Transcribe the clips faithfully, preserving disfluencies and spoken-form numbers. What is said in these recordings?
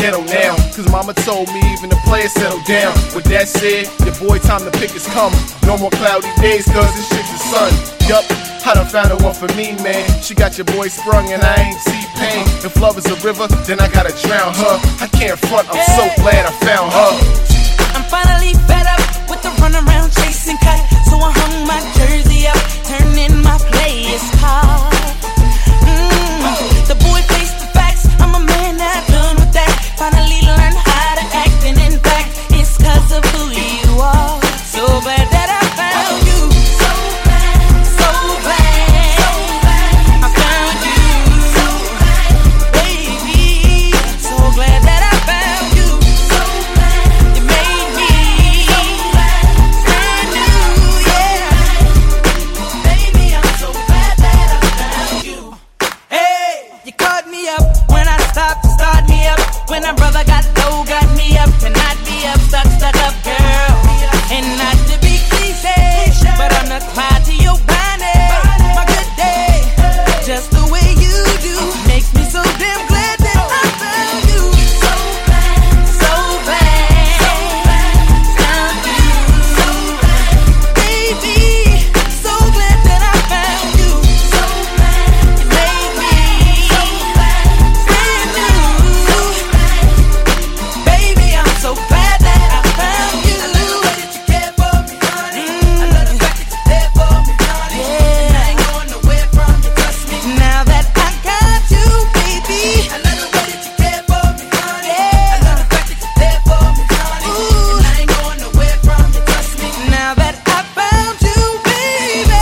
ghetto now, cause mama told me even the players settle down. With that said, your boy time to pick his come. No more cloudy days cause this shit's the sun. Yup, I done found a one for me, man. She got your boy sprung and I ain't see pain. If love is a river, then I gotta drown her. I can't front, I'm so glad I found her. I'm finally fed up with the runaround chasing cut, so I hung my jersey up, turned in my players card. Mm, the boy faced the facts, I'm a man not done with that. Finally learned how to act, and in fact, it's cause of who you are. So glad that I found you. So glad, so glad, so glad I found you. So glad, baby, so glad that I found you. So glad you made me so glad, brand new, yeah. Baby, I'm so glad that I found you. Hey, you caught me up when I stopped to start me up. When a brother got low, got me up, cannot be up, stuck, stuck up, girl. And not to be cliche, but I'm not tied to your body. My good day, just the way you do, makes me so damn glad that I found you. So glad, so glad, so glad, found you. So glad, baby, so glad that I found you. So glad, you made me so glad, brand new. Baby, I'm so glad that I found you. I love the way that you care for me, honey. I love the fact that you're there for me, honey. And I ain't going nowhere from you, trust me. Now that I got you, baby, I love the way that you care for me, honey. I love the fact that you're there for me, honey. And I ain't going nowhere from you, trust me. Now that I found you, baby,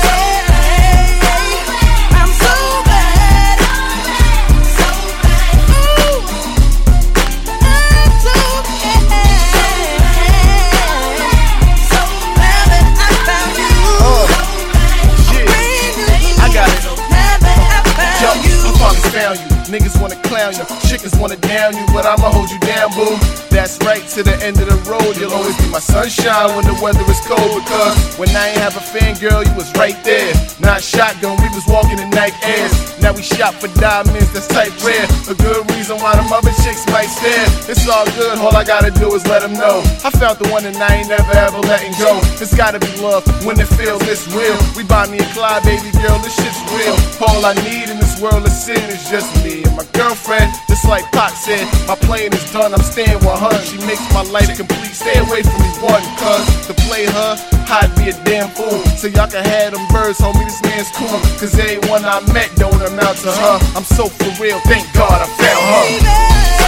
I'm so glad. So glad. Ooh. I'm so glad. So glad that I found you. Uh, shit, Brand new. I got it. Now that I Yo, found you. I finally found you. Niggas wanna clown you, chickens wanna down you, but I'ma hold you down, boo. That's right, to the end of the road. You'll always be my sunshine when the weather is cold. Because when I ain't have a fan, girl, you was right there. Not shotgun, we was walking in night airs. Now we shop for diamonds, that's type rare. A good reason why them other chicks might stare. It's all good, all I gotta do is let them know I found the one and I ain't never ever letting go. It's gotta be love when it feels this real. We buy me a Clyde, baby girl, this shit's real. All I need in this world of sin is just me and my girlfriend. Just like Pac said, my playing is done, I'm staying with her. She makes my life complete, stay away from me one. Cause to play her, I'd be a damn fool. So y'all can have them birds, homie, this man's cool. Cause everyone I met don't amount to her. I'm so for real, thank God I found her. Baby.